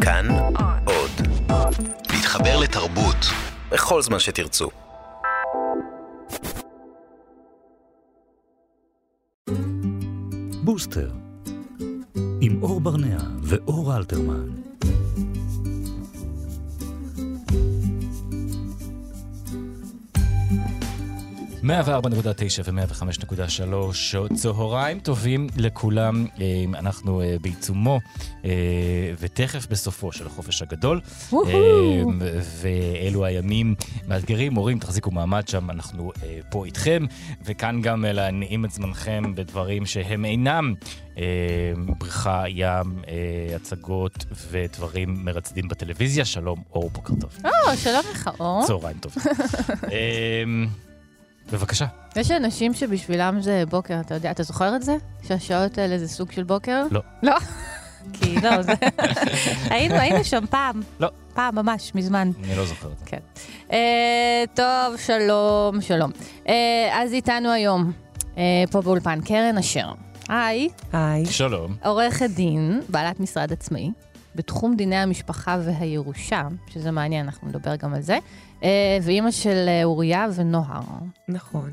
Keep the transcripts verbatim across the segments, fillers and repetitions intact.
כאן עוד. להתחבר לתרבות בכל זמן שתרצו. בוסטר עם אור ברנע ואור אלתרמן. מאה וארבע נקודה תשע ו-מאה וחמש נקודה שלוש, צהריים טובים לכולם. אנחנו בעיצומו ותכף בסופו של החופש הגדול, ואלו הימים מאתגרים. מורים, תחזיקו מעמד שם, אנחנו פה איתכם, וכאן גם להנעים את זמנכם בדברים שהם אינם בריכה, ים, הצגות ודברים מרצדים בטלוויזיה. שלום אור, בוקר טוב. או, שלום לך אור. צהריים טוב. בבקשה. יש אנשים שבשבילם זה בוקר, אתה יודע, אתה זוכר את זה? שהשעות האלה זה סוג של בוקר? לא. לא? כי לא, זה... היינו, היינו שם פעם. לא. פעם, ממש, מזמן. אני לא זוכר את זה. כן. אה, טוב, שלום, שלום. אה, אז איתנו היום, אה, פה באולפן, קרן אשר. היי. היי. שלום. עורכת דין, בעלת משרד עצמאי, בתחום דיני המשפחה והירושה, שזה מעניין, אנחנו נדבר גם על זה, ואימא של אוריה ונוהר. נכון.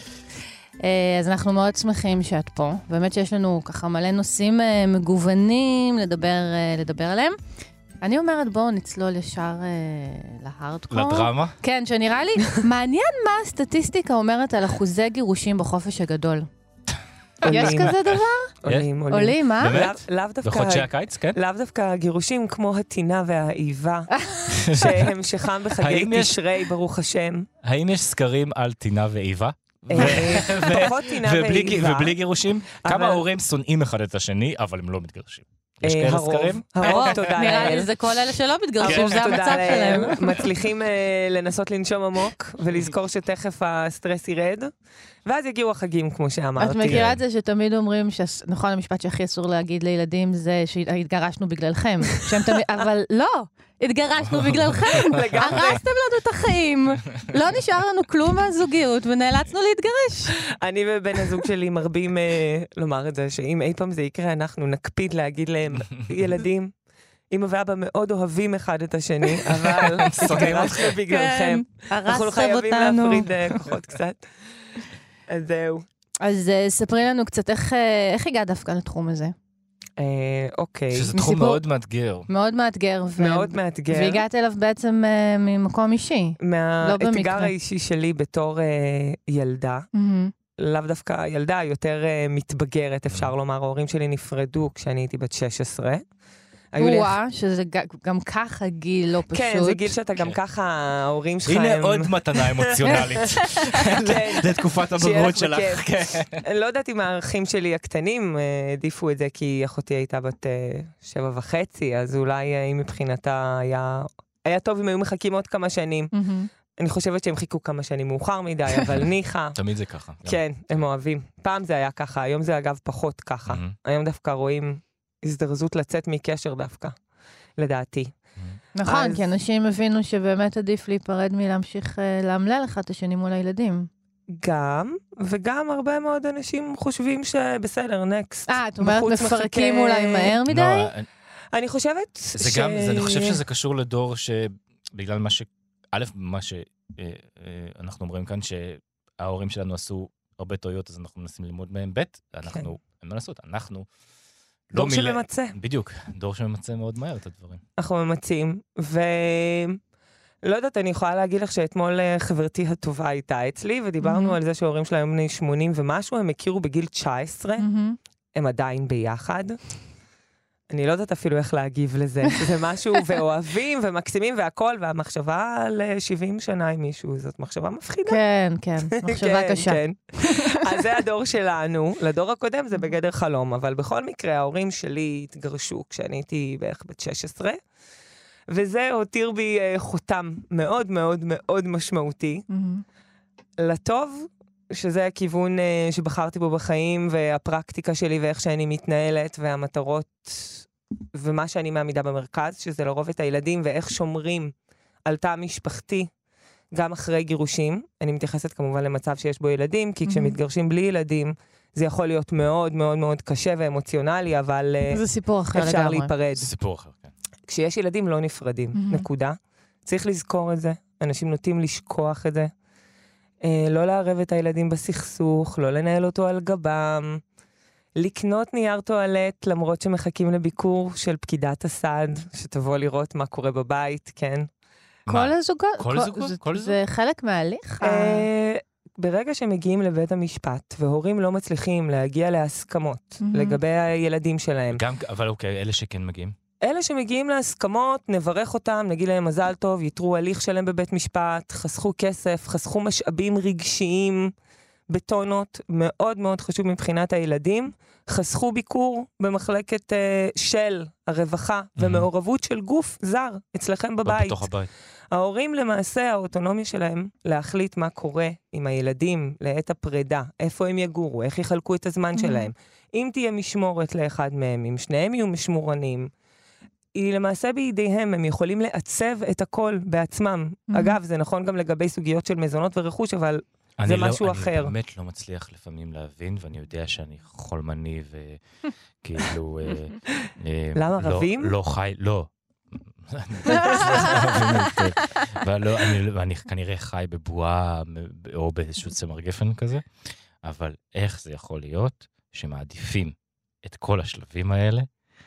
אז אנחנו מאוד שמחים שאת פה. באמת שיש לנו ככה מלא נושאים מגוונים לדבר, לדבר עליהם. אני אומרת, בואו נצלול ישר להארדקור. לדרמה? כן, שנראה לי מעניין מה הסטטיסטיקה אומרת על אחוזי גירושים בחופש הגדול. יש כזה דבר? עולים, עולים. עולים, מה? באמת? בחודשי הקיץ, כן? לאו דווקא גירושים כמו הטינה והאיבה, שהמשכם בחגי תשרי, ברוך השם. האם יש סקרים על טינה ואיבה? פחות טינה ואיבה. ובלי גירושים? כמה ההורים שונאים אחד את השני, אבל הם לא מתגרשים? יש כאלה סקרים? הרוב, תודה לאל. נראה לי זה כל אלה שלא מתגרשים, זה המצב שלהם. מצליחים לנסות לנשום עמוק, ולזכור שתכף הסטרס ירד, ואז יגיעו החגים, כמו שאמרתי. את מכירה את זה שתמיד אומרים, נכון, המשפט שהכי אסור להגיד לילדים זה שהתגרשנו בגללכם, אבל לא, התגרשנו בגללכם, הרסתם לנו את החיים, לא נשאר לנו כלום מהזוגיות, ונאלצנו להתגרש. אני ובן הזוג שלי מרבים לומר את זה, שאם אי פעם זה יקרה, אנחנו נקפיד להגיד להם, ילדים, אמא ואבא מאוד אוהבים אחד את השני, אבל התגרשנו בגללכם. אנחנו חייבים להפריד כוחות קצת. אז זהו. אז ספרי לנו קצת איך הגעת דווקא לתחום הזה. אוקיי. שזה תחום מאוד מאתגר. מאוד מאתגר. מאוד מאתגר. והגעת אליו בעצם ממקום אישי. מהאתגר האישי שלי בתור ילדה. לאו דווקא ילדה, יותר מתבגרת, אפשר לומר. ההורים שלי נפרדו כשאני הייתי בת שש עשרה. וואה, שזה גם ככה גיל לא פשוט. כן, זה גיל שאתה גם ככה, ההורים שלך הם... הנה עוד מתנה אמוציונלית. זה תקופת הבגרות שלך. אני לא יודעת אם הערכים שלי הקטנים העדיפו את זה, כי אחותי הייתה בת שבע וחצי, אז אולי אם מבחינתה היה טוב אם היו מחכים עוד כמה שנים. אני חושבת שהם חיכו כמה שנים מאוחר מדי, אבל ניחה. תמיד זה ככה. כן, הם אוהבים. פעם זה היה ככה, היום זה אגב פחות ככה. היום דווקא רואים הזדרזות לצאת מקשר דווקא, לדעתי. נכון, כי אנשים הבינו שבאמת עדיף להיפרד מלהמשיך להמלל אחד את השני מול הילדים. גם, וגם הרבה מאוד אנשים חושבים שבסדר, נקסט. אה, את אומרת מפרקים אולי מהר מדי? אני חושבת ש... אני חושב שזה קשור לדור שבגלל מה ש... א', מה שאנחנו אומרים כאן, שההורים שלנו עשו הרבה טעויות, אז אנחנו מנסים ללמוד מהם. ב', אנחנו, אין מה לעשות, אנחנו... דור שממצא. בדיוק, דור שממצא מאוד מהר את הדברים. אנחנו ממצאים, ולא יודעת, אני יכולה להגיד לך שאתמול חברתי הטובה הייתה אצלי, ודיברנו על זה שההורים שלה הם בני שמונים ומשהו, הם הכירו בגיל תשע עשרה, הם עדיין ביחד. אני לא יודעת אפילו איך להגיב לזה. זה משהו, ואוהבים ומקסימים והכל, והמחשבה על שבעים שנה עם מישהו, זאת מחשבה מפחידה. כן, כן, מחשבה קשה. אז זה הדור שלנו. לדור הקודם זה בגדר חלום, אבל בכל מקרה, ההורים שלי התגרשו כשאני הייתי בערך בת שש עשרה, וזה הותיר בי חותם מאוד מאוד מאוד משמעותי. לטוב, שזה הכיוון שבחרתי בו בחיים, והפרקטיקה שלי ואיך שאני מתנהלת, והמטרות ומה שאני מעמידה במרכז, שזה לרוב את הילדים ואיך שומרים על תא משפחתי, גם אחרי גירושים. אני מתייחסת כמובן למצב שיש בו ילדים, כי כשמתגרשים בלי ילדים, זה יכול להיות מאוד מאוד מאוד קשה ואמוציונלי, אבל זה סיפור אחר אפשר לגמרי. להיפרד. זה סיפור אחר, כן. כשיש ילדים לא נפרדים, Mm-hmm. נקודה. צריך לזכור את זה, אנשים נוטים לשכוח את זה. אה, לא לערב את הילדים בסכסוך, לא לנהל אותו על גבם, לקנות נייר טואלט, למרות שמחכים לביקור של פקידת הסעד, שתבוא לראות מה קורה בבית, כן. כל הזוגות? כל זוגות? כל זוג? זה חלק מההליך? אה, ברגע שמגיעים לבית המשפט, והורים לא מצליחים להגיע להסכמות Mhm. לגבי הילדים שלהם, גם, אבל אוקיי, אלה שכן מגיעים. אלה שמגיעים להסכמות, נברך אותם, נגיד להם מזל טוב, יתרו הליך שלהם בבית משפט, חסכו כסף, חסכו משאבים רגשיים, בטונות, מאוד מאוד חשוב מבחינת הילדים, חסכו ביקור במחלקת uh, של הרווחה, Mhm. ומעורבות של גוף זר אצלכם בבית. בתוך הבית. ההורים למעשה, האוטונומיה שלהם, להחליט מה קורה עם הילדים לעת הפרידה, איפה הם יגורו, איך יחלקו את הזמן שלהם. אם תהיה משמורת לאחד מהם, אם שניהם יהיו משמורנים, היא למעשה בידיהם, הם יכולים לעצב את הכל בעצמם. אגב, זה נכון גם לגבי סוגיות של מזונות ורכוש, אבל זה משהו לא, אחר. אני באמת לא מצליח לפעמים להבין, ואני יודע שאני חולמני וכאילו... אה, אה, למה, לא, רבים? לא חי, לא. ולא, אני, אני כנראה חי בבועה או באיזשהו צמר גפן כזה, אבל איך זה יכול להיות שמעדיפים את כל השלבים האלה,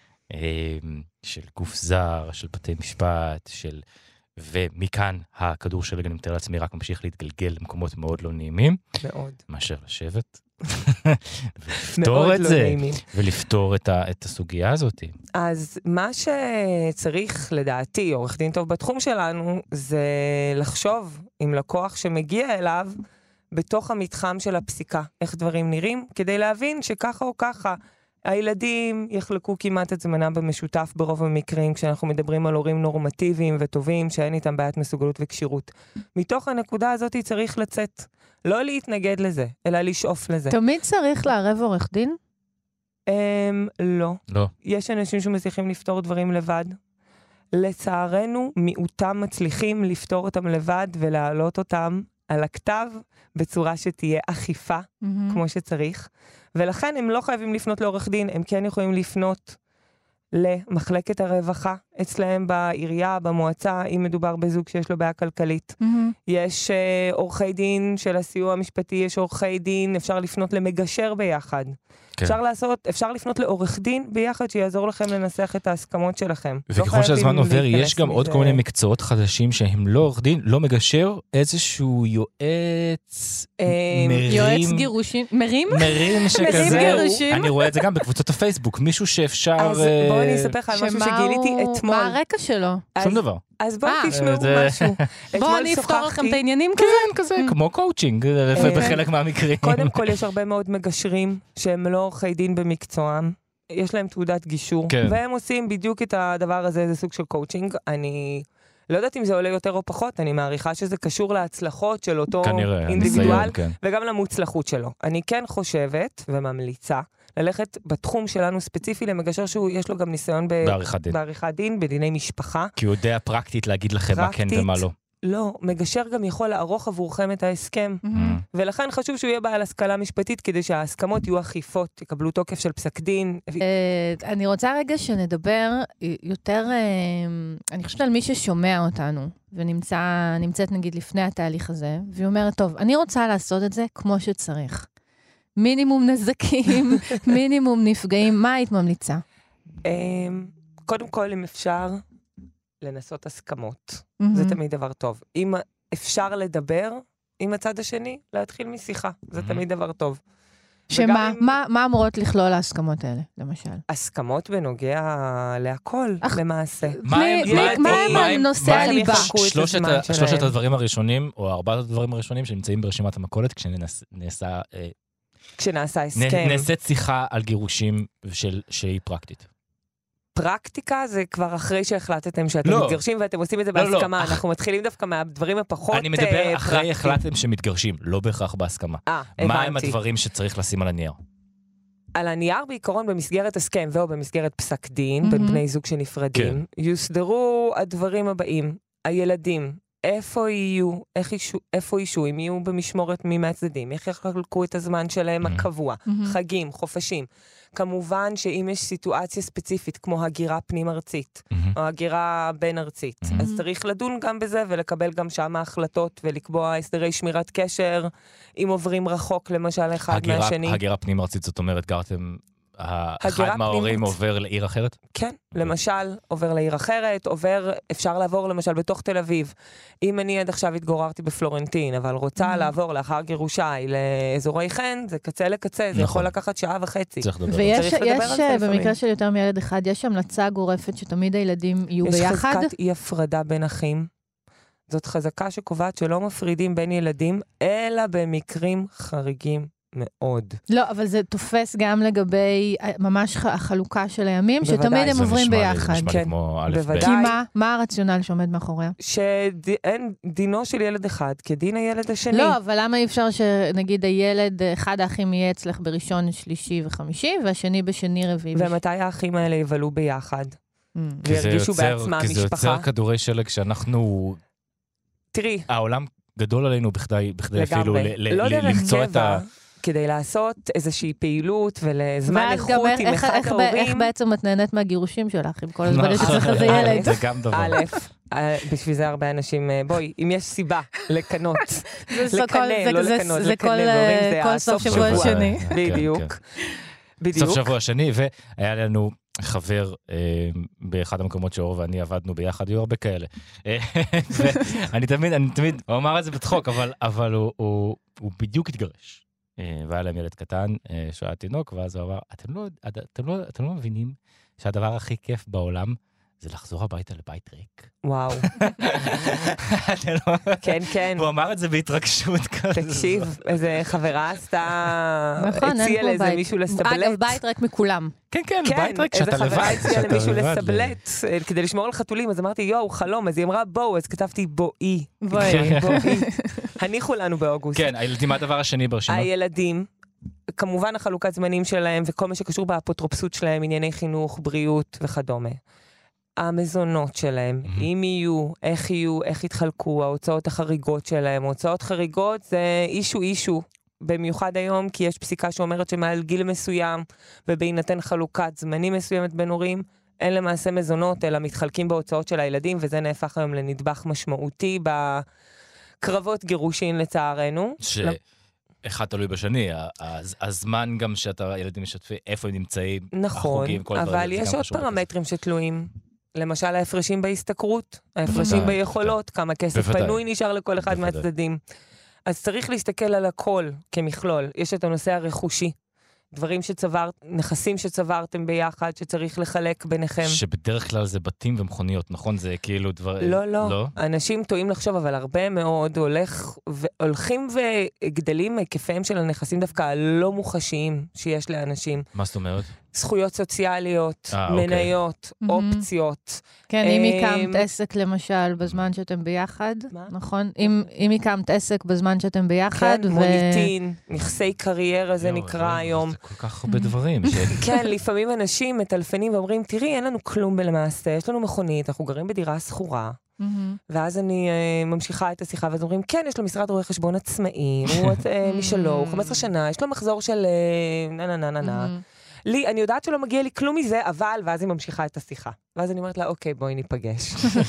של גוף זר, של בתי משפט, של... ומכאן הכדור שלג, אני מתאר לעצמי, רק ממשיך להתגלגל למקומות מאוד לא נעימים. מאוד. מאשר לשבת. ולפתור את לא זה. נעימים. ולפתור את, ה, את הסוגיה הזאת. אז מה שצריך, לדעתי, עורך דין טוב בתחום שלנו, זה לחשוב עם לקוח שמגיע אליו בתוך המתחם של הפסיקה, איך דברים נראים, כדי להבין שככה או ככה, הילדים יחלקו כמעט את זמנם במשותף ברוב המקרים, כשאנחנו מדברים על הורים נורמטיביים וטובים, שאין איתם בעיית מסוגלות וקשירות. מתוך הנקודה הזאת צריך לצאת. לא להתנגד לזה, אלא לשאוף לזה. תמיד צריך לערב עורך דין? אמ, לא. לא. יש אנשים שמצליחים לפתור דברים לבד. לצערנו, מיעוטם מצליחים לפתור אותם לבד ולהעלות אותם על הכתב בצורה שתהיה אכיפה, כמו שצריך. ולכן הם לא חייבים לפנות לעורך דין, הם כן יכולים לפנות למחלקת הרווחה אצלהם בעירייה, במועצה, אם מדובר בזוג שיש לו בעיה כלכלית. יש uh, עורכי דין של הסיוע המשפטי, יש עורכי דין, אפשר לפנות למגשר ביחד. כן. אפשר לעשות, אפשר לפנות לעורך דין ביחד שיעזור לכם לנסח את ההסכמות שלכם. וככל שהזמן עובר, יש גם עוד כל מיני מקצועות חדשים שהם לא עורך דין, לא מגשר, איזשהו יועץ, מרים. יועץ גירושים, מרים? מרים שכזה. גירושים. אני רואה את זה גם בקבוצות הפייסבוק, מישהו שאפשר... אז בואו אני אספר לך על משהו שגיליתי אתמול. מה הרקע שלו? שום דבר. אז בואו תשמעו משהו. בואו אני אפתור לכם את העניינים כזה? כן, כזה, כמו קואוצ'ינג, בחלק מהמקרים. קודם כל, יש הרבה מאוד מגשרים שהם לא עורכי דין במקצועם. יש להם תעודת גישור, והם עושים בדיוק את הדבר הזה, זה סוג של קואוצ'ינג. אני לא יודעת אם זה עולה יותר או פחות, אני מעריכה שזה קשור להצלחות של אותו אינדיבידואל, וגם למוצלחות שלו. אני כן חושבת וממליצה, ללכת בתחום שלנו ספציפי למגשר שהוא, יש לו גם ניסיון בעריכת דין. בעריכת דין, בדיני משפחה. כי הוא יודע פרקטית להגיד לכם מה כן ומה לא. לא, מגשר גם יכול לערוך עבורכם את ההסכם, ולכן חשוב שהוא יהיה בעל השכלה משפטית, כדי שההסכמות יהיו אכיפות, יקבלו תוקף של פסק דין. אני רוצה רגע שנדבר יותר, אני חושבת על מי ששומע אותנו, ונמצאת נגיד לפני התהליך הזה, והיא אומרת, טוב, אני רוצה לעשות את זה כמו שצריך. מינימום נזקים, מינימום נפגעים, מה היית ממליצה? קודם כל, אם אפשר לנסות הסכמות, זה תמיד דבר טוב. אם אפשר לדבר עם הצד השני, להתחיל משיחה, זה תמיד דבר טוב. שמה, מה אמורות לכלול ההסכמות האלה, למשל? הסכמות בנוגע להכל, למעשה. מה הם הנושא הליבה? שלושת הדברים הראשונים, או ארבעת הדברים הראשונים, שנמצאים ברשימת המכולת, כשנעשה... כשנעשה הסכם. נעשית שיחה על גירושים שהיא פרקטית. פרקטיקה זה כבר אחרי שהחלטתם שאתם לא. מתגרשים ואתם עושים את זה לא, בהסכמה. לא. אנחנו מתחילים דווקא מהדברים הפחות אני מדבר uh, אחרי החלטתם שמתגרשים, לא בהכרח בהסכמה. אה, מה הם הדברים שצריך לשים על הנייר? על הנייר בעיקרון במסגרת הסכם ואו במסגרת פסק דין, mm-hmm. בין בני זוג שנפרדים, כן. יוסדרו הדברים הבאים. הילדים, איפה יהיו, איך ישו, איפה ישו, אם יהיו במשמורת מי מהצדדים, איך יחלקו את הזמן שלהם הקבוע, חגים, חופשים. כמובן שאם יש סיטואציה ספציפית, כמו הגירה פנים-ארצית, או הגירה בין-ארצית, אז צריך לדון גם בזה, ולקבל גם שם ההחלטות, ולקבוע הסדרי שמירת קשר, אם עוברים רחוק, למשל, אחד מהשני. הגירה פנים-ארצית, זאת אומרת, גרתם... אחד מההורים עובר לעיר אחרת? כן, למשל, עובר לעיר אחרת, עובר, אפשר לעבור למשל בתוך תל אביב. אם אני עד עכשיו התגוררתי בפלורנטין, אבל רוצה לעבור לאחר גירושי לאזורי חן, זה קצה לקצה, זה יכול לקחת שעה וחצי. ויש, במקרה של יותר מילד אחד, יש המלצה גורפת שתמיד הילדים יהיו ביחד? יש חזקת אי הפרדה בין אחים. זאת חזקה שקובעת שלא מפרידים בין ילדים, אלא במקרים חריגים. מאוד. לא, אבל זה תופס גם לגבי ממש החלוקה של הימים, שתמיד הם עוברים ביחד. כן, בוודאי. כי מה, מה הרציונל שעומד מאחוריה? שאין דינו של ילד אחד כדין הילד השני. לא, אבל למה אי אפשר שנגיד הילד, אחד האחים יהיה אצלך בראשון, שלישי וחמישי, והשני בשני רביעי? ומתי האחים האלה יבלו ביחד? וירגישו בעצמם משפחה? כי זה יוצר כדורי שלג שאנחנו... תראי. העולם גדול עלינו בכדי אפילו למצוא את ה... כדי לעשות איזושהי פעילות ולזמן איכות עם אחד ההורים. איך בעצם את נהנית מהגירושים שלך, עם כל הזמן יש אצלך איזה ילד? זה גם דבר. א', בשביל זה הרבה אנשים, בואי, אם יש סיבה לקנות, לקנה, לא לקנות, לקנה, והורים זה הסוף שבוע שני. בדיוק. סוף שבוע שני, והיה לנו חבר באחד המקומות שאור ואני עבדנו ביחד, היו הרבה כאלה. ואני תמיד, אני תמיד, הוא אמר את זה בצחוק, אבל הוא בדיוק התגרש. והיה להם ילד קטן, שהיה תינוק, ואז הוא אמר, אתם לא, אתם לא, אתם לא מבינים שהדבר הכי כיף בעולם זה לחזור הביתה לבית ריק. וואו. כן, כן. הוא אמר את זה בהתרגשות כזה. תקשיב, איזה חברה עשתה, הציעה לאיזה מישהו לסבלט. אגב, בית ריק מכולם. כן, כן, בית ריק שאתה לבד. איזה חברה הציעה למישהו לסבלט, כדי לשמור על חתולים, אז אמרתי, יואו, חלום, אז היא אמרה, בואו, אז כתבתי בואי. בואי. הניחו לנו באוגוסט. כן, הילדים, מה הדבר השני ברשימה? הילדים, כמובן החלוקת זמנים שלהם, וכל מה שקשור באפוטרופסות שלהם, ענייני חינוך, בריאות וכדומה. המזונות שלהם, mm-hmm. אם יהיו, איך יהיו, איך יתחלקו, ההוצאות החריגות שלהם, הוצאות חריגות זה אישו אישו, במיוחד היום, כי יש פסיקה שאומרת שמעל גיל מסוים, ובהינתן חלוקת זמנים מסוימת בין הורים, אין למעשה מזונות, אלא מתחלקים בהוצאות של הילדים, וזה נהפך היום לנדבך משמעותי בקרבות גירושין לצערנו. ש... אחד תלוי בשני, הזמן גם שאתה ילדים משתפים, איפה הם נמצאים, החוגים, כל הדברים. אבל יש עוד פרמטרים שתלויים. למשל, ההפרשים בהסתכרות, ההפרשים ביכולות, כמה כסף פנוי נשאר לכל אחד מהצדדים. אז צריך להסתכל על הכל כמכלול. יש את הנושא הרכושי, דברים שצברת, נכסים שצברתם ביחד, שצריך לחלק ביניכם. שבדרך כלל זה בתים ומכוניות, נכון? זה כאילו דבר... לא, לא. לא? אנשים טועים לחשוב, אבל הרבה מאוד הולך, הולכים וגדלים היקפיהם של הנכסים דווקא הלא מוחשיים שיש לאנשים. מה זאת אומרת? זכויות סוציאליות, 아, מניות, אוקיי. אופציות. כן, אם הקמת עסק למשל בזמן שאתם ביחד, מה? נכון? אם, אם הקמת עסק בזמן שאתם ביחד. כן, ו... מוניטין, נכסי קריירה זה נקרא היום. זה כל כך הרבה דברים. כן, לפעמים אנשים מטלפנים ואומרים, תראי, אין לנו כלום בלמעשה, יש לנו מכונית, אנחנו גרים בדירה סחורה. ואז אני ממשיכה את השיחה, ואז אומרים, כן, יש לו משרד רואה חשבון עצמאי, הוא משלו, הוא חמש עשרה שנה, יש לו מחזור של נה נה נה נה נה. לי, אני יודעת שלא מגיע לי כלום מזה, אבל, ואז היא ממשיכה את השיחה. ואז אני אומרת לה, אוקיי, בואי ניפגש.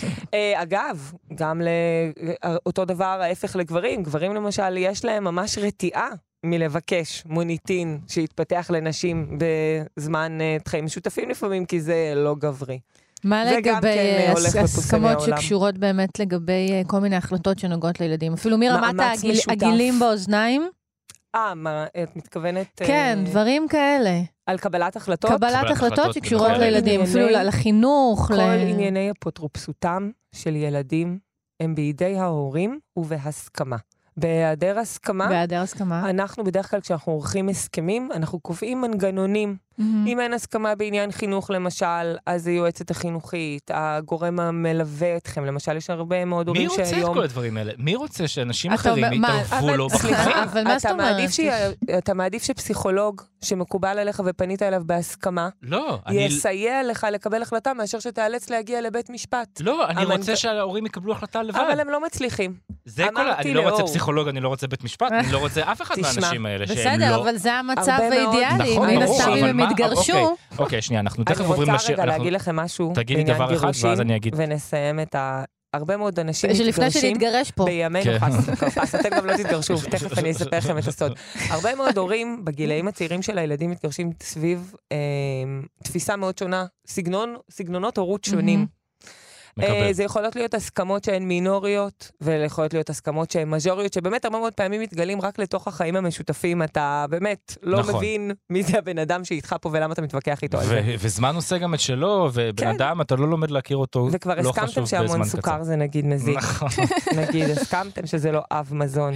אגב, גם לאותו דבר ההפך לגברים, גברים למשל, יש להם ממש רתיעה מלבקש מוניטין שהתפתח לנשים בזמן חיים משותפים לפעמים, כי זה לא גברי. מה לגבי הסכמות שקשורות באמת לגבי כל מיני החלטות שנוגעות לילדים? אפילו מרמת הגילים באוזניים? אה, מה, את מתכוונת... כן, דברים כאלה. על קבלת החלטות? קבלת החלטות שקשורות לילדים, אפילו לחינוך. כל ענייני אפוטרופסותם של ילדים הם בידי ההורים ובהסכמה. בהיעדר הסכמה, בהיעדר הסכמה. אנחנו בדרך כלל כשאנחנו עורכים הסכמים, אנחנו קובעים מנגנונים אם אין הסכמה בעניין חינוך למשל, אז היועצת החינוכית, הגורם המלווה אתכם, למשל יש הרבה מאוד הורים שהיום... מי רוצה את כל הדברים האלה? מי רוצה שאנשים אחרים יתערבו לו בחיים? אבל מה זאת אומרת? אתה מעדיף שפסיכולוג שמקובל עליך ופנית אליו בהסכמה, לא, יסייע לך לקבל החלטה מאשר שתאלץ להגיע לבית משפט. לא, אני רוצה שההורים יקבלו החלטה לבד. אבל הם לא מצליחים. זה כל, אני לא רוצה פסיכולוג, אני לא רוצה בית משפט, אני לא רוצה אף אחד מהאנשים האלה שהם לא... בסדר, אבל זה המצב האידיאלי. מן הסתם אם הם יתגרשו. אוקיי, שנייה, אנחנו תכף עוברים לשיר. אני רוצה רגע להגיד לכם משהו בעניין גירושים, ונסיים את ה... הרבה מאוד אנשים מתגרשים בימינו חס, אתם גם לא תתגרשו, תכף אני אספר לכם את הסוד. הרבה מאוד הורים בגילאים הצעירים של הילדים מתגרשים סביב תפיסה מאוד שונה, סגנונות הורות שונים. זה יכולות להיות הסכמות שהן מינוריות, ויכולות להיות הסכמות שהן מז'וריות, שבאמת הרבה מאוד פעמים מתגלים רק לתוך החיים המשותפים, אתה באמת לא מבין מי זה הבן אדם שאיתך פה ולמה אתה מתווכח איתו על זה. וזמן עושה גם את שלו, ובן אדם אתה לא לומד להכיר אותו, וכבר הסכמתם שהמון סוכר זה נגיד מזיק. נגיד, הסכמתם שזה לא אב מזון.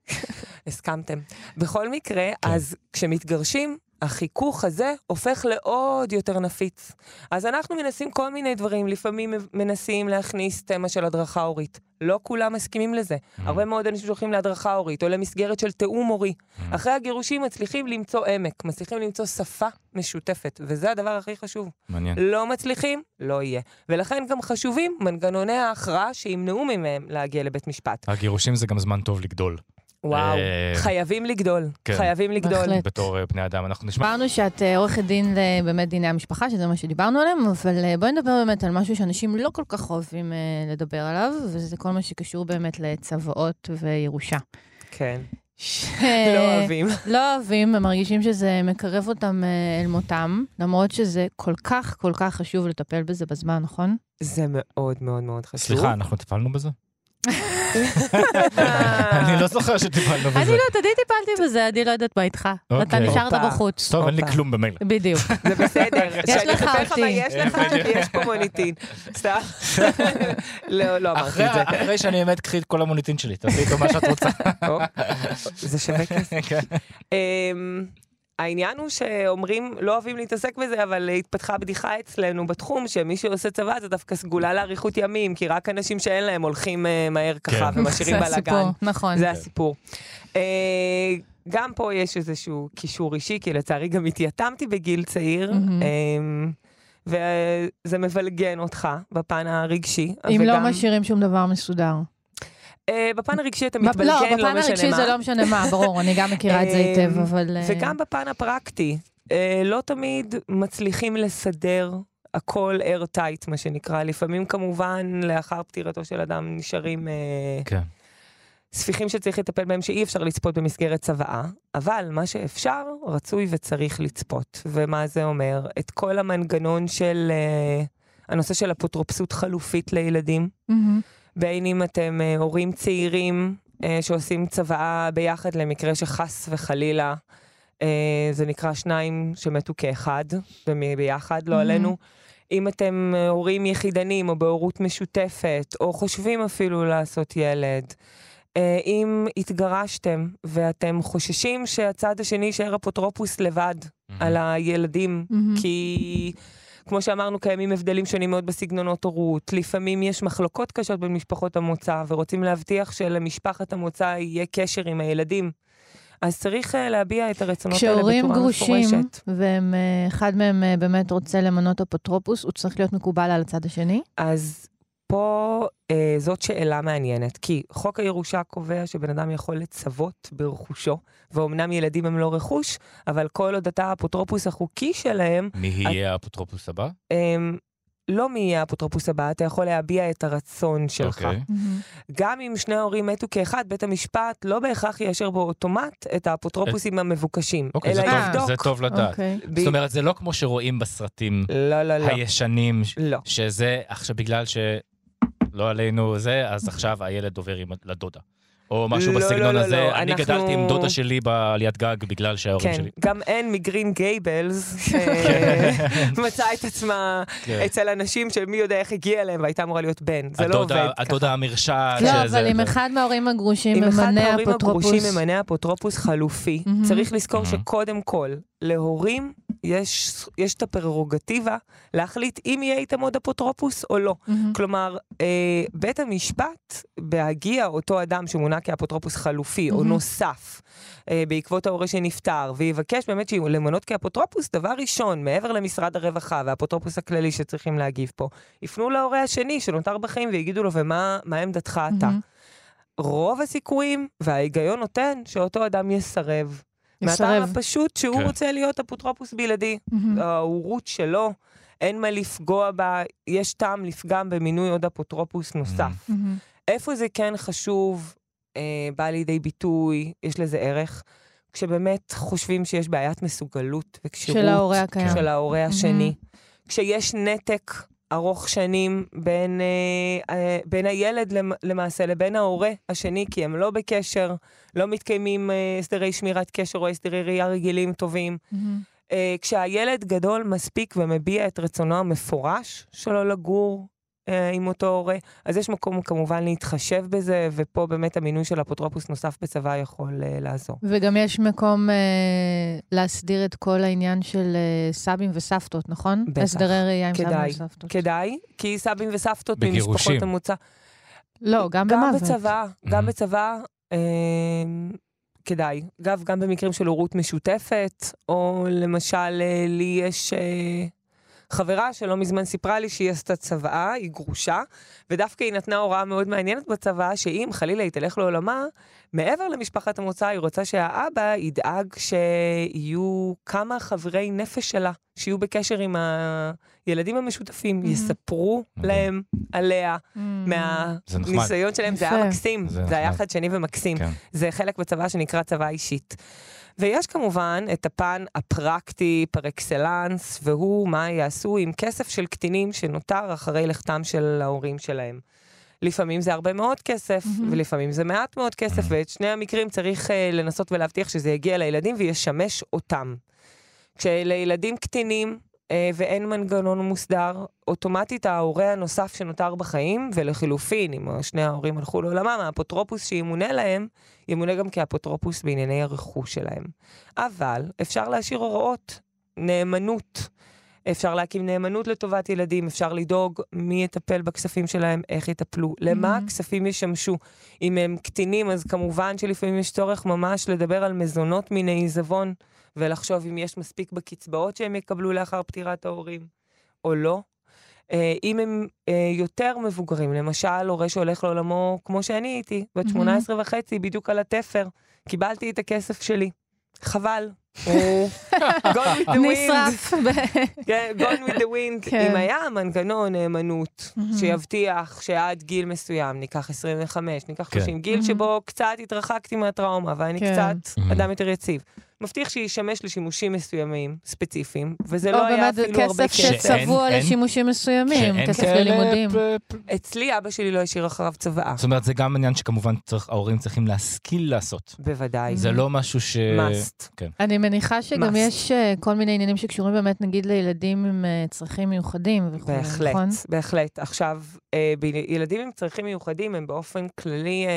הסכמתם. בכל מקרה, אז כשמתגרשים, החיכוך הזה הופך לעוד יותר נפיץ. אז אנחנו מנסים כל מיני דברים, לפעמים מנסים להכניס תמה של הדרכה הורית. לא כולם מסכימים לזה. הרבה מאוד אנשים שולחים להדרכה הורית, או למסגרת של תאום הורי. אחרי הגירושים מצליחים למצוא עמק, מצליחים למצוא שפה משותפת, וזה הדבר הכי חשוב. מעניין. לא מצליחים, לא יהיה. ולכן גם חשובים מנגנוני ההכרעה שימנעו מהם להגיע לבית משפט. הגירושים זה גם זמן טוב לגדול. וואו, חייבים לגדול, חייבים לגדול. בתור בני אדם, אנחנו נשמע. אמרנו שאת עורכת דין באמת דיני המשפחה, שזה מה שדיברנו עליהם, אבל בואי נדבר באמת על משהו שאנשים לא כל כך אוהבים לדבר עליו, וזה כל מה שקשור באמת לצוואות וירושה. כן. לא אוהבים. לא אוהבים, הם מרגישים שזה מקרב אותם אל מותם, למרות שזה כל כך, כל כך חשוב לטפל בזה בזמן, נכון? זה מאוד מאוד מאוד חשוב. סליחה, אנחנו טיפלנו בזה? אני לא זוכר שטיפלנו בזה. אני לא, תדי טיפלתי בזה, אני לא יודעת מה איתך. אתה נשארת בחוץ. טוב, אין לי כלום במילא. בדיוק. זה בסדר. יש לך אותי. יש לך, כי יש פה מוניטין. סתם. לא, לא אמרתי את זה. אחרי שאני באמת קחי את כל המוניטין שלי, תעשי איתו מה שאת רוצה. זה שווה כסף. העניין הוא שאומרים, לא אוהבים להתעסק בזה, אבל התפתחה בדיחה אצלנו בתחום, שמי שעושה צבא זה דווקא סגולה לאריכות ימים, כי רק אנשים שאין להם הולכים מהר ככה ומשאירים בלגן. זה הסיפור, נכון. זה הסיפור. גם פה יש איזשהו קישור אישי, כי לצערי גם התייתמתי בגיל צעיר, וזה מבלגן אותך בפן הרגשי. אם לא משאירים שום דבר מסודר. בפן הרגשי אתה מתבלגן, לא משנה מה. לא, בפן הרגשי זה לא משנה מה, ברור, אני גם מכירה את זה היטב, אבל... וגם בפן הפרקטי, לא תמיד מצליחים לסדר הכל airtight, מה שנקרא. לפעמים כמובן, לאחר פטירתו של אדם, נשארים ספיחים שצריך לטפל בהם, שאי אפשר לצפות במסגרת צוואה, אבל מה שאפשר, רצוי וצריך לצפות. ומה זה אומר? את כל המנגנון של הנושא של אפוטרופסות חלופית לילדים, בין אם אתם uh, הורים צעירים uh, שעושים צוואה ביחד למקרה שחס וחלילה, uh, זה נקרא שניים שמתו כאחד, ביחד, לא mm-hmm. עלינו. אם אתם uh, הורים יחידנים או בהורות משותפת, או חושבים אפילו לעשות ילד, uh, אם התגרשתם ואתם חוששים שהצד השני יישאר אפוטרופוס לבד mm-hmm. על הילדים, mm-hmm. כי... כמו שאמרנו, קיימים הבדלים שונים מאוד בסגנונות הורות. לפעמים יש מחלוקות קשות בין משפחות המוצא, ורוצים להבטיח שלמשפחת המוצא יהיה קשר עם הילדים. אז צריך להביע את הרצונות האלה בצורה מפורשת. כשהורים גרושים, ואחד מהם באמת רוצה למנות אפוטרופוס, הוא צריך להיות מקובל על הצד השני? אז פה אה, זאת שאלה מעניינת, כי חוק הירושה קובע שבן אדם יכול לצוות ברכושו, ואומנם ילדים הם לא רכוש, אבל כל עוד אתה האפוטרופוס החוקי שלהם... מי יהיה האפוטרופוס הבא? אה, לא מי יהיה האפוטרופוס הבא, אתה יכול להביע את הרצון שלך. Okay. Mm-hmm. גם אם שני ההורים מתו כאחד, בית המשפט לא בהכרח יאשר בו אוטומט את האפוטרופוסים המבוקשים. אוקיי, זה, טוב, זה טוב לדעת. Okay. זאת אומרת, זה לא כמו שרואים בסרטים לא, לא, לא. הישנים, לא. שזה עכשיו בגלל שלא עלינו זה, אז עכשיו הילד עובר עם לדודה. או משהו לא, בסגנון לא, הזה. לא, אני אנחנו... גדלתי עם דודה שלי בעליית גג בגלל שההורים כן, שלי. גם אין מגרין גייבלס מצאה את עצמה אצל אנשים שמי יודע איך הגיע אליהם והייתה אמורה להיות בן. זה לא עובד ככה. הדודה המרשעת. לא, אבל אם אחד מההורים הגרושים ממנה אפוטרופוס. ממנה אפוטרופוס חלופי, צריך לזכור שקודם כל, להורים יש, יש את הפררוגטיבה להחליט אם יהיה איתם עוד אפוטרופוס או לא. Mm-hmm. כלומר, אה, בית המשפט, בהגיע אותו אדם שמונה כאפוטרופוס חלופי mm-hmm. או נוסף, אה, בעקבות ההורה שנפטר, ויבקש באמת למנות כאפוטרופוס, דבר ראשון, מעבר למשרד הרווחה והאפוטרופוס הכללי שצריכים להגיב פה, יפנו להורה השני שנותר בחיים ויגידו לו, ומה מה עמדתך mm-hmm. אתה? רוב הסיכויים, וההיגיון נותן, שאותו אדם יסרב. מהטעם הפשוט שהוא כן. רוצה להיות אפוטרופוס בלעדי. Mm-hmm. ההורות שלו, אין מה לפגוע בה, יש טעם לפגם במינוי עוד אפוטרופוס נוסף. Mm-hmm. איפה זה כן חשוב, אה, בא לידי ביטוי, יש לזה ערך, כשבאמת חושבים שיש בעיית מסוגלות וכשירות. של ההורה הקיים. של ההורה השני. Mm-hmm. כשיש נתק ארוך שנים בין, אה, אה, בין הילד למעשה לבין ההורה השני, כי הם לא בקשר, לא מתקיימים אה, הסדרי שמירת קשר או הסדרי ראייה רגילים טובים. Mm-hmm. אה, כשהילד גדול מספיק ומביע את רצונו המפורש שלו לגור אה, עם אותו הורה, אז יש מקום כמובן להתחשב בזה, ופה באמת המינוי של אפוטרופוס נוסף בצבא יכול אה, לעזור. וגם יש מקום אה, להסדיר את כל העניין של אה, סבים וסבתות, נכון? בטח. הסדרי ראייה עם כדאי, סבים וסבתות. כדאי, כי סבים וסבתות בגירושים. ממשפחות המוצא. לא, גם, גם במוות. בצבא, mm-hmm. גם בצבא, אה, כדאי. אגב, גם במקרים של הורות משותפת, או למשל, אה, לי יש... אה, חברה שלא מזמן סיפרה לי שהיא עשתה צבאה, היא גרושה, ודווקא היא נתנה הוראה מאוד מעניינת בצבא, שאם חלילה היא תלך לעולמה, מעבר למשפחת המוצא, היא רוצה שהאבא ידאג שיהיו כמה חברי נפש שלה, שיהיו בקשר עם הילדים המשותפים, mm-hmm. יספרו mm-hmm. להם עליה, mm-hmm. מהניסיון שלהם, זה היה מקסים, זה, זה היה חד שני ומקסים. כן. זה חלק בצבא שנקרא צבא אישית. ויש כמובן את הפן הפרקטי פר אקסלנס, והוא מה יעשו עם כסף של קטינים שנותר אחרי לכתם של ההורים שלהם. לפעמים זה הרבה מאוד כסף, mm-hmm. ולפעמים זה מעט מאוד כסף, mm-hmm. ואת שני המקרים צריך uh, לנסות ולהבטיח שזה יגיע לילדים וישמש אותם. כשלילדים קטינים uh, ואין מנגנון מוסדר, אוטומטית ההורה הנוסף שנותר בחיים, ולחילופין, אם שני ההורים הלכו לעולמם, האפוטרופוס שימונה להם, ימונה גם כאפוטרופוס בענייני הרכוש שלהם. אבל אפשר להשאיר הוראות, נאמנות, אפשר להקים נאמנות לטובת ילדים, אפשר לדאוג מי יטפל בכספים שלהם, איך יטפלו, למה הכספים ישמשו. אם הם קטינים, אז כמובן שלפעמים יש צורך ממש לדבר על מזונות מיני עיזבון, ולחשוב אם יש מספיק בקצבאות שהם יקבלו לאחר פטירת ההורים, או לא. אם הם יותר מבוגרים, למשל, הורה שהולך לעולמו, כמו שאני הייתי, בת שמונה עשרה וחצי, בדיוק על התפר, קיבלתי את הכסף שלי. חבל. Gone with the wind. Gone with the wind. אם היה מנגנון נאמנות שיבטיח שעד גיל מסוים, ניקח עשרים וחמש, ניקח שלושים, גיל שבו קצת התרחקתי מהטראומה, ואני קצת אדם יותר יציב. מבטיח שישמש לשימושים מסוימים, ספציפיים, וזה לא היה אפילו הרבה כסף. כסף שצבוע לשימושים מסוימים, כסף ללימודים. אצלי אבא שלי לא השאיר אחריו צבאה. זאת אומרת, זה גם עניין שכמובן ההורים צריכים להשכיל לעשות. בוודאי. זה לא משהו ש... must. אני מניחה שגם יש כל מיני עניינים שקשורים באמת, נגיד, לילדים עם צרכים מיוחדים. בהחלט, בהחלט. עכשיו, ילדים עם צרכים מיוחדים הם באופן כללי...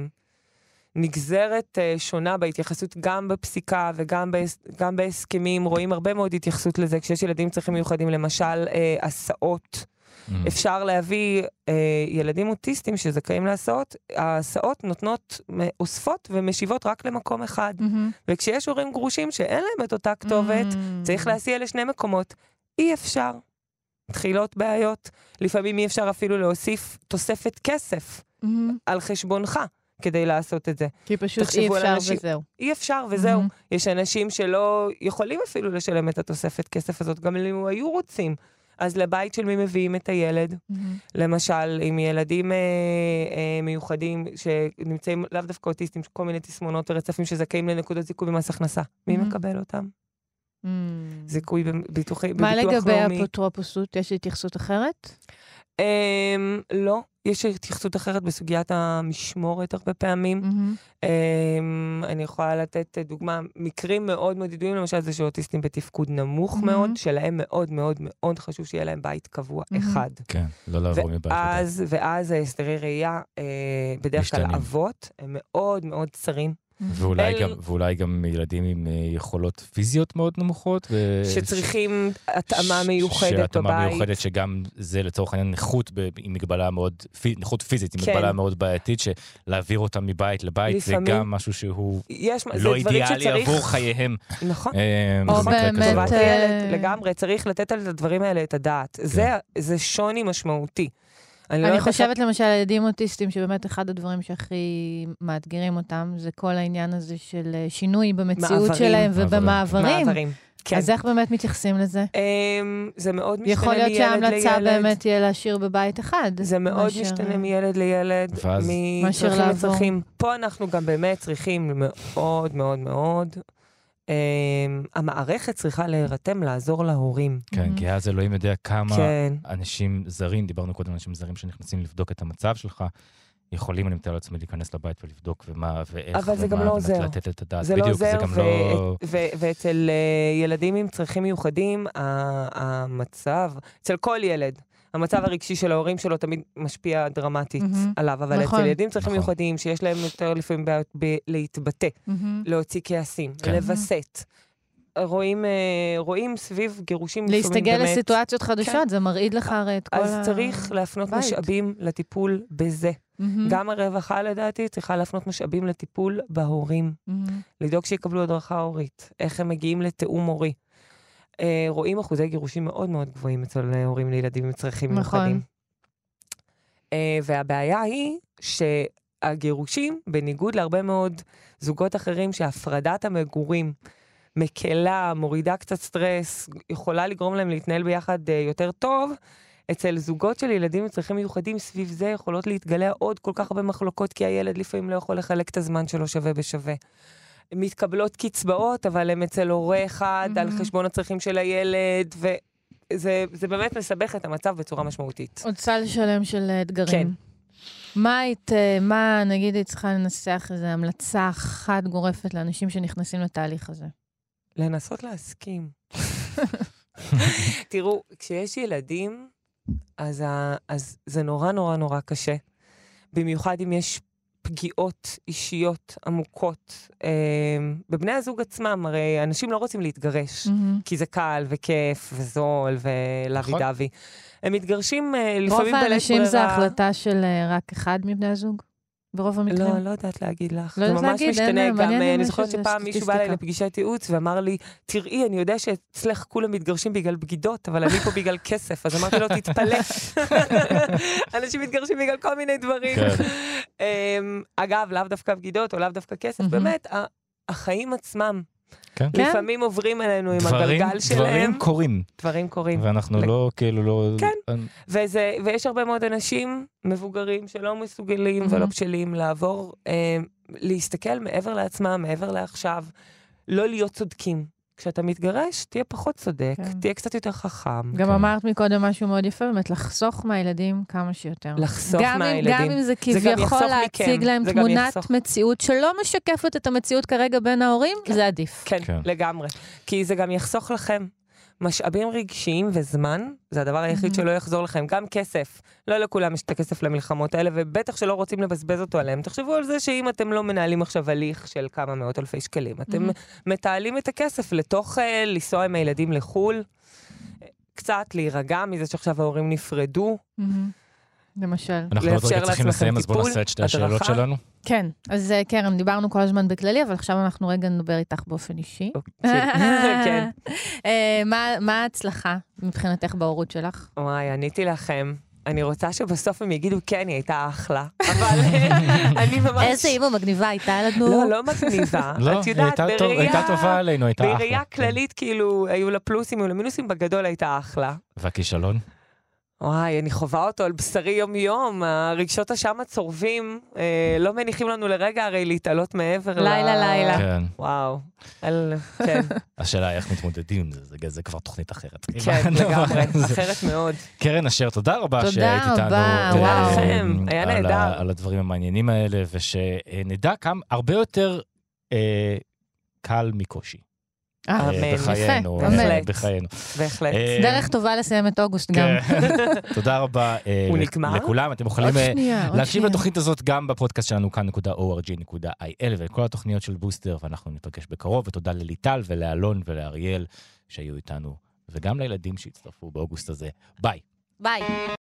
נגזרת uh, שונה בהתייחסות גם בפסיקה וגם בהס, גם בהסכמים, רואים הרבה מאוד התייחסות לזה, כשיש ילדים צריכים מיוחדים, למשל uh, הסעות, mm-hmm. אפשר להביא uh, ילדים אוטיסטים שזכאים להסעות, ההסעות נותנות, אוספות ומשיבות רק למקום אחד, mm-hmm. וכשיש הורים גרושים שאין להם את אותה כתובת, mm-hmm. צריך להסיע לשני מקומות, אי אפשר, תחילות בעיות, לפעמים אי אפשר אפילו להוסיף תוספת כסף mm-hmm. על חשבונך, כדי לעשות את זה. כי פשוט אי אפשר אנשים, וזהו. אי אפשר וזהו. Mm-hmm. יש אנשים שלא יכולים אפילו לשלם את התוספת כסף הזאת, גם אם היו רוצים. אז לבית של מי מביאים את הילד? Mm-hmm. למשל, עם ילדים אה, אה, מיוחדים שנמצאים לאו דווקא אוטיסטים, כל מיני תסמונות ורצפים שזכאים לנקודות זיכוי במס הכנסה. מי mm-hmm. מקבל אותם? Mm-hmm. זיכוי בביטוח לאומי. מה לגבי אפוטרופוסות? יש התייחסות אחרת? Um, לא, יש התייחסות אחרת בסוגיית המשמורת הרבה פעמים. Mm-hmm. Um, אני יכולה לתת דוגמה, מקרים מאוד מאוד ידועים, למשל זה שאוטיסטים בתפקוד נמוך mm-hmm. מאוד, שלהם מאוד מאוד מאוד חשוב שיהיה להם בית קבוע mm-hmm. אחד. כן, לא לעבור מבית ואז, ואז ההסדרי ראייה, uh, בדרך כלל אבות, הם מאוד מאוד צרים. ואולי, אל... גם, ואולי גם ילדים עם יכולות פיזיות מאוד נמוכות. ו... שצריכים התאמה מיוחדת בבית. שהתאמה מיוחדת שגם זה לצורך העניין נכות ב... עם מגבלה מאוד, נכות פיזית, עם כן. מגבלה מאוד בעייתית, שלהעביר אותם מבית לבית לפעמים... זה גם משהו שהוא יש... לא אידיאלי שצריך... עבור חייהם. נכון. או באמת... טובת הילד, לגמרי, צריך לתת על הדברים האלה את הדעת. כן. זה, זה שוני משמעותי. אני, אני לא חושבת ש... למשל על ילדים אוטיסטים, שבאמת אחד הדברים שהכי מאתגרים אותם, זה כל העניין הזה של שינוי במציאות מעברים, שלהם ובמעברים. מעברים. כן. אז איך באמת מתייחסים לזה? זה מאוד משתנה יכול להיות שההמלצה באמת תהיה להשאיר בבית אחד. זה מאוד מאשר... משתנה מילד לילד, מצרכים לצרכים. פה אנחנו גם באמת צריכים מאוד מאוד מאוד... המערכת צריכה להירתם לעזור להורים. כן, כי אז אלוהים יודע כמה אנשים זרים, דיברנו קודם על אנשים זרים שנכנסים לבדוק את המצב שלך, יכולים, אני מתאר לעצמי, להיכנס לבית ולבדוק ומה ואיך. אבל זה גם לא עוזר. לתת את הדעת. זה לא עוזר, ואצל ילדים עם צרכים מיוחדים, המצב, אצל כל ילד, המצב הרגשי של ההורים שלו תמיד משפיע דרמטית עליו, אבל אצל ילדים צריכים מיוחדים שיש להם יותר לפעמים להתבטא, להוציא כעסים, לבסט. רואים סביב גירושים להסתגל לסיטואציות חדשות, זה מרעיד לך הרי את כל הבית. אז צריך להפנות משאבים לטיפול בזה. גם הרווחה לדעתי צריכה להפנות משאבים לטיפול בהורים. לדאוג שיקבלו הדרכה הורית, איך הם מגיעים לתאום הורי. רואים אחוזי גירושים מאוד מאוד גבוהים אצל הורים לילדים עם צרכים מיוחדים. והבעיה היא שהגירושים, בניגוד להרבה מאוד זוגות אחרים, שהפרדת המגורים מקלה, מורידה קצת סטרס, יכולה לגרום להם להתנהל ביחד יותר טוב, אצל זוגות של ילדים עם צרכים מיוחדים סביב זה יכולות להתגלה עוד כל כך הרבה מחלוקות, כי הילד לפעמים לא יכול לחלק את הזמן שלו שווה בשווה. מתקבלות קצבאות, אבל הם אצל הורה אחד, על חשבון הצרכים של הילד, וזה זה באמת מסבך את המצב בצורה משמעותית. עוד סל שלם של אתגרים. כן. מה היית, מה נגיד היא צריכה לנסח איזו המלצה אחת גורפת לאנשים שנכנסים לתהליך הזה? לנסות להסכים. תראו, כשיש ילדים, אז, אז זה נורא נורא נורא קשה. במיוחד אם יש פגיעות אישיות עמוקות. אה, בבני הזוג עצמם, הרי אנשים לא רוצים להתגרש, mm-hmm. כי זה קל וכיף וזול ולוי דווי. הם מתגרשים אה, לפעמים בלית ברירה. רוב האנשים זה החלטה של אה, רק אחד מבני הזוג? ברוב המקרים? לא, לא יודעת להגיד לך. לא יודעת להגיד, זה ממש משתנה. גם אני זוכרת שפעם מישהו בא אליי לפגישת ייעוץ ואמר לי, תראי, אני יודע שאצלך כולם מתגרשים בגלל בגידות, אבל אני פה בגלל כסף. אז אמרתי לו, תתפלא. אנשים מתגרשים בגלל כל מיני דברים. אגב, לאו דווקא בגידות או לאו דווקא כסף. באמת, החיים עצמם, לפעמים עוברים אלינו עם הגלגל שלהם. דברים קורים. דברים קורים. ואנחנו לא, כאילו לא... כן. ויש הרבה מאוד אנשים מבוגרים שלא מסוגלים ולא בשלים לעבור, להסתכל מעבר לעצמם, מעבר לעכשיו, לא להיות צודקים. כשאתה מתגרש, תהיה פחות צודק, תהיה קצת יותר חכם. גם אמרת מקודם משהו מאוד יפה, באמת, לחסוך מהילדים כמה שיותר. לחסוך מהילדים. גם אם זה כביכול להציג להם תמונת מציאות שלא משקפת את המציאות כרגע בין ההורים, זה עדיף. כן, לגמרי. כי זה גם יחסוך לכם משאבים רגשיים וזמן, זה הדבר היחיד שלא יחזור לכם. גם כסף. לא לכולם יש את הכסף למלחמות האלה, ובטח שלא רוצים לבזבז אותו עליהם. תחשבו על זה שאם אתם לא מנהלים עכשיו הליך של כמה מאות אלפי שקלים, אתם מתעלים את הכסף לתוך לנסוע עם הילדים לחול, קצת להירגע מזה שעכשיו ההורים נפרדו. למשל. אנחנו עוד רגע צריכים לסיים, אז בואו נעשה את שתי השאלות שלנו. כן, אז קרן, דיברנו כל הזמן בכללי, אבל עכשיו אנחנו רגע נדבר איתך באופן אישי. כן. מה ההצלחה מבחינתך בהורות שלך? וואי, עניתי לכם. אני רוצה שבסוף הם יגידו, כן, היא הייתה אחלה. אבל אני ממש... איזה אימא מגניבה הייתה לנו? לא, לא מגניבה. לא, היא הייתה טובה עלינו, הייתה אחלה. בראייה כללית, כאילו, היו לה פלוסים, היו לה מינוסים, בגדול הייתה אחלה. והכישלון? וואי, אני חווה אותו על בשרי יום-יום, הרגשות השם הצורבים, אה, לא מניחים לנו לרגע הרי להתעלות מעבר לילה, ל... לילה. כן. וואו, על... כן. השאלה איך מתמודדים, זה, זה, זה כבר תוכנית אחרת. כן, לגמרי, אחרת מאוד. קרן אשר, תודה רבה תודה שהיית איתנו. תודה רבה, וואו. לכם, היה נהדר. על, על הדברים המעניינים האלה, ושנדע כמה הרבה יותר אה, קל מקושי. אמן. בחיינו, אמן. בחיינו. בהחלט. דרך טובה לסיים את אוגוסט גם. תודה רבה הוא נגמר? לכולם. אתם יכולים עוד שנייה, עוד להקשיב שנייה. לתוכנית הזאת גם בפודקאסט שלנו כאן נקודה או אר ג'י נקודה איי אל וכל התוכניות של בוסטר, ואנחנו ניפגש בקרוב, ותודה לליטל ולאלון ולאריאל שהיו איתנו, וגם לילדים שהצטרפו באוגוסט הזה. ביי. ביי.